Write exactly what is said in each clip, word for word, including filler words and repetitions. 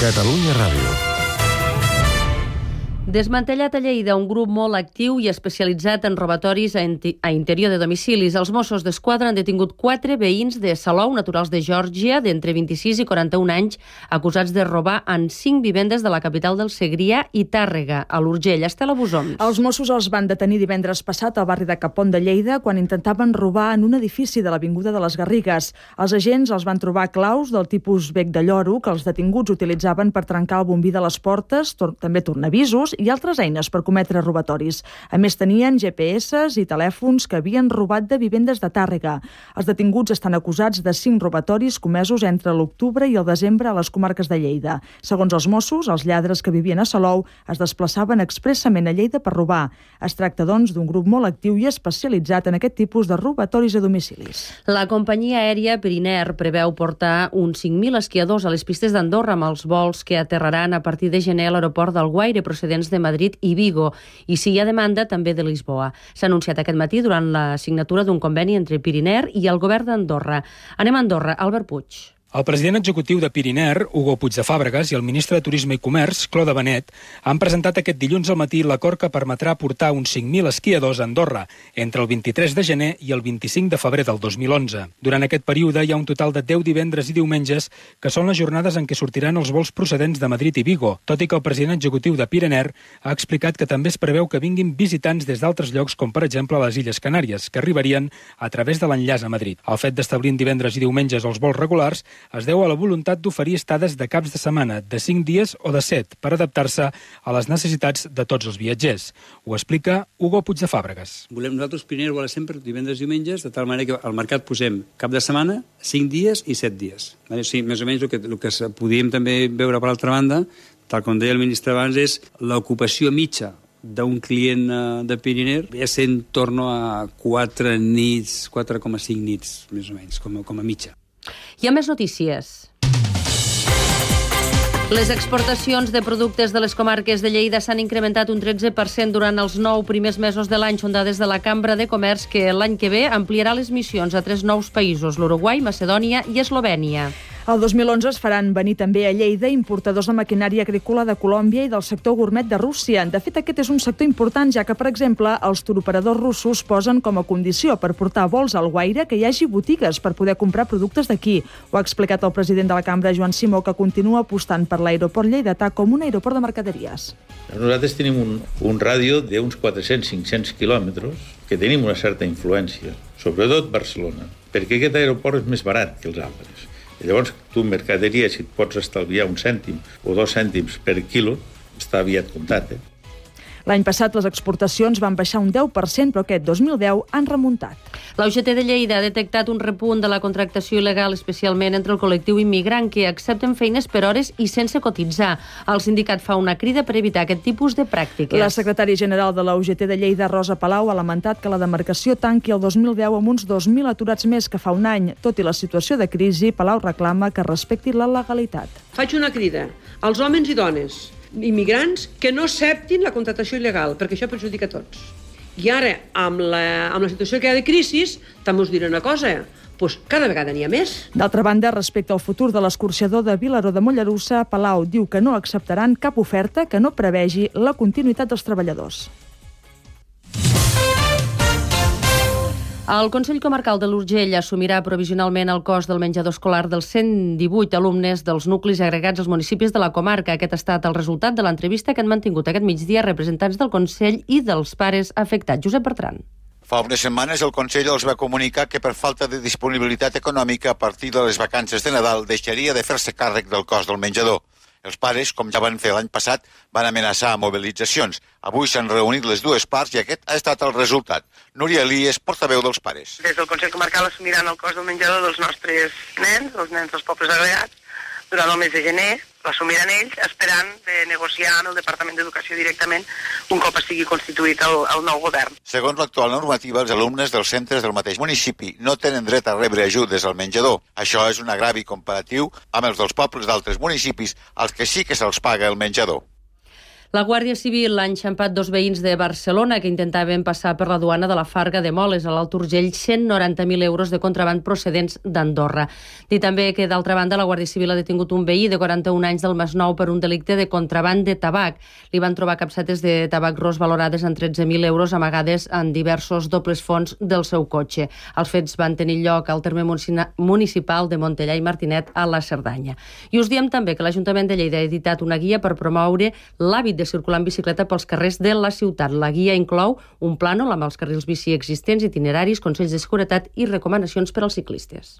Catalunya Ràdio. Desmantellat a Lleida un grup molt actiu i especialitzat en robatoris a, a interior de domicilis. Els Mossos d'Esquadra han detingut quatre veïns de Salou, naturals de Geòrgia, d'entre vint-i-sis i quaranta-un anys, acusats de robar en cinc vivendes de la capital del Segrià i Tàrrega, a l'Urgell. Estela Busons. Els Mossos els van detenir divendres passat al barri de Capont de Lleida quan intentaven robar en un edifici de l'Avinguda de les Garrigues. Els agents els van trobar claus del tipus bec de lloro que els detinguts utilitzaven per trencar el bombí de les portes, tor- també tornavisos i altres eines per cometre robatoris. A més, tenien G P S i telèfons que havien robat de vivendes de Tàrrega. Els detinguts estan acusats de cinc robatoris comesos entre l'octubre i el desembre a les comarques de Lleida. Segons els Mossos, els lladres que vivien a Salou es desplaçaven expressament a Lleida per robar. Es tracta, doncs, d'un grup molt actiu i especialitzat en aquest tipus de robatoris a domicilis. La companyia aèria Piriner preveu portar uns cinc mil esquiadors a les pistes d'Andorra amb els vols que aterraran a partir de gener a l'aeroport d'Alguaire procedents de Madrid i Vigo, i si hi ha demanda també de Lisboa. S'ha anunciat aquest matí durant la signatura d'un conveni entre Piriner i el govern d'Andorra. Anem a Andorra, Albert Puig. El president executiu de Piriner, Hugo Puig de Fàbregas, i el ministre de Turisme i Comerç, Claude Benet, han presentat aquest dilluns al matí l'acord que permetrà portar uns cinc mil esquiadors a Andorra entre el vint-i-tres de gener i el vint-i-cinc de febrer del dos mil onze. Durant aquest període hi ha un total de deu divendres i diumenges que són les jornades en què sortiran els vols procedents de Madrid i Vigo, tot i que el president executiu de Piriner ha explicat que també es preveu que vinguin visitants des d'altres llocs, com per exemple les Illes Canàries, que arribarien a través de l'enllaç a Madrid. El fet d'establir en divendres i diumenges els vols regulars es deu a la voluntat d'oferir estades de caps de setmana, de cinc dies o de set, per adaptar-se a les necessitats de tots els viatgers. Ho explica Hugo Puig de Fàbregas. Volem, nosaltres, Piriner, volem sempre divendres i diumenges, de tal manera que al mercat posem cap de setmana, cinc dies i set dies. O sigui, més o menys el que, el que podíem també veure per altra banda, tal com deia el ministre abans, és l'ocupació mitja d'un client de Piriner ve a ser en torno a quatre nits, quatre coma cinc nits, més o menys, com a, com a mitja. Hi ha més notícies. Les exportacions de productes de les comarques de Lleida s'han incrementat un tretze per cent durant els nou primers mesos de l'any, són dades de la Cambra de Comerç, que l'any que ve ampliarà les missions a tres nous països, l'Uruguai, Macedònia i Eslovènia. El dos mil onze es faran venir també a Lleida importadors de maquinària agrícola de Colòmbia i del sector gourmet de Rússia. De fet, aquest és un sector important, ja que, per exemple, els turoperadors russos posen com a condició per portar vols al Guaire que hi hagi botigues per poder comprar productes d'aquí. Ho ha explicat el president de la Cambra, Joan Simó, que continua apostant per l'aeroport lleidatà com un aeroport de mercaderies. Nosaltres tenim un, un ràdio d'uns quatre-cents a cinc-cents quilòmetres que tenim una certa influència, sobretot Barcelona, perquè aquest aeroport és més barat que els altres. I llavors, tu, mercaderia, si et pots estalviar un cèntim o dos cèntims per quilo, està aviat comptat, eh? L'any passat les exportacions van baixar un deu per cent, però aquest dos mil deu han remuntat. La U G T de Lleida ha detectat un repunt de la contractació il·legal, especialment entre el col·lectiu immigrant, que accepten feines per hores i sense cotitzar. El sindicat fa una crida per evitar aquest tipus de pràctiques. La secretària general de la U G T de Lleida, Rosa Palau, ha lamentat que la demarcació tanqui el dos mil deu amb uns dos mil aturats més que fa un any. Tot i la situació de crisi, Palau reclama que respecti la legalitat. Faig una crida als homes i dones immigrants que no acceptin la contractació il·legal, perquè això perjudica a tots. I ara, amb la, amb la situació que hi ha de crisi, també us diré una cosa, doncs cada vegada n'hi ha més. D'altra banda, respecte al futur de l'escorxador de Vilaró de Mollerussa, Palau diu que no acceptaran cap oferta que no prevegi la continuïtat dels treballadors. El Consell Comarcal de l'Urgell assumirà provisionalment el cost del menjador escolar dels cent divuit alumnes dels nuclis agregats als municipis de la comarca. Aquest ha estat el resultat de l'entrevista que han mantingut aquest migdia representants del Consell i dels pares afectats. Josep Bertran. Fa unes setmanes el Consell els va comunicar que per falta de disponibilitat econòmica a partir de les vacances de Nadal deixaria de fer-se càrrec del cost del menjador. Els pares, com ja van fer l'any passat, van amenaçar a mobilitzacions. Avui s'han reunit les dues parts i aquest ha estat el resultat. Núria Elies, portaveu dels pares. Des del Consell Comarcal assumiran el cost del menjador dels nostres nens, els nens dels pobles agregats, durant el mes de gener. L'assumiran ells, esperant de negociar amb el Departament d'Educació directament un cop estigui constituït el, el nou govern. Segons l'actual normativa, els alumnes dels centres del mateix municipi no tenen dret a rebre ajudes al menjador. Això és un agravi comparatiu amb els dels pobles d'altres municipis, als que sí que se'ls paga el menjador. La Guàrdia Civil ha enxampat dos veïns de Barcelona que intentaven passar per la duana de la Farga de Moles, a l'Alt Urgell, cent noranta mil euros de contraband procedents d'Andorra. Dir també que, d'altra banda, la Guàrdia Civil ha detingut un veí de quaranta-un anys del Masnou per un delicte de contraband de tabac. Li van trobar capsetes de tabac ros valorades en tretze mil euros amagades en diversos dobles fons del seu cotxe. Els fets van tenir lloc al terme municipal de Montellà i Martinet, a la Cerdanya. I us diem també que l'Ajuntament de Lleida ha editat una guia per promoure l'hàbit de circular en bicicleta pels carrers de la ciutat. La guia inclou un plànol amb els carrils bici existents, itineraris, consells de seguretat i recomanacions per als ciclistes.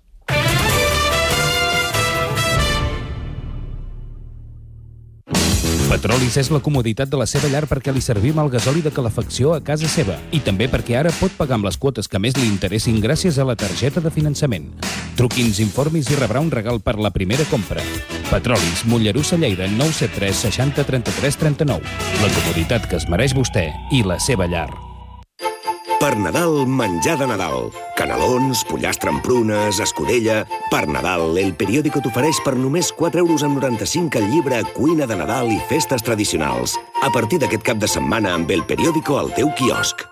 Petrolis és la comoditat de la seva llar perquè li servim el gasoli de calefacció a casa seva i també perquè ara pot pagar amb les quotes que més li interessin gràcies a la targeta de finançament. Truqui'ns, informis i rebrà un regal per la primera compra. Petrolis, Mollerussa, Lleida, nou set tres seixanta trenta-tres trenta-nou. La comoditat que es mereix vostè i la seva llar. Per Nadal, menjar de Nadal. Canelons, pollastre amb prunes, escudella... Per Nadal, El Periódico t'ofereix per només quatre euros amb noranta-cinc el llibre Cuina de Nadal i festes tradicionals. A partir d'aquest cap de setmana amb El Periódico al teu quiosc.